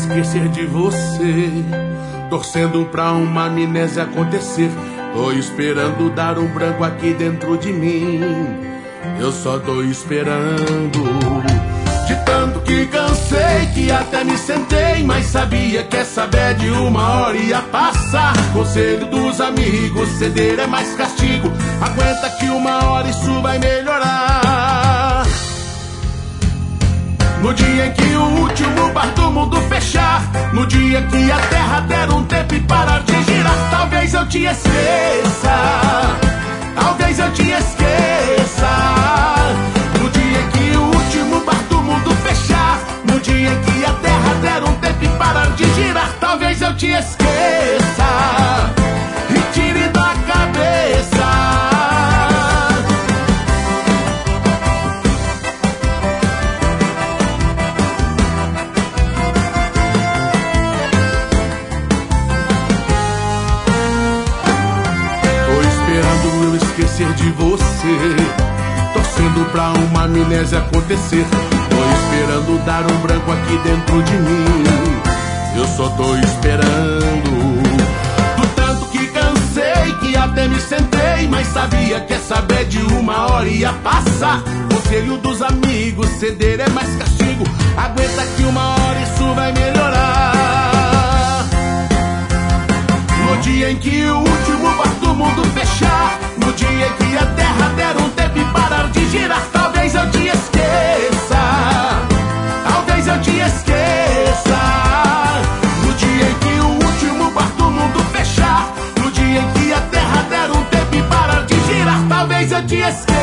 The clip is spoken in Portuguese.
esquecer de você, torcendo pra uma amnésia acontecer. Tô esperando dar um branco aqui dentro de mim. Eu só tô esperando. De tanto que cansei, que até me sentei, mas sabia que essa bad uma hora ia passar. Conselho dos amigos, ceder é mais castigo. Aguenta que uma hora isso vai melhorar. No dia em que o último bar do mundo fechar, no dia que a terra der um tempo e parar de girar, talvez eu te esqueça, talvez eu te esqueça. No dia em que o último bar do mundo fechar, no dia em que a terra der um tempo e parar de girar, talvez eu te esqueça e tire da cabeça. Eu esquecer de você, torcendo pra uma amnésia acontecer. Tô esperando dar um branco aqui dentro de mim. Eu só tô esperando. Do tanto que cansei, que até me sentei, mas sabia que essa bad uma hora ia passar. Conselho dos amigos, ceder é mais castigo. Aguenta que uma hora isso vai melhorar. No dia em que o último bar do mundo fechar, no dia em que a terra der um tempo e parar de girar, talvez eu te esqueça, talvez eu te esqueça. No dia em que o último bar do mundo fechar, no dia em que a terra der um tempo e parar de girar, talvez eu te esqueça.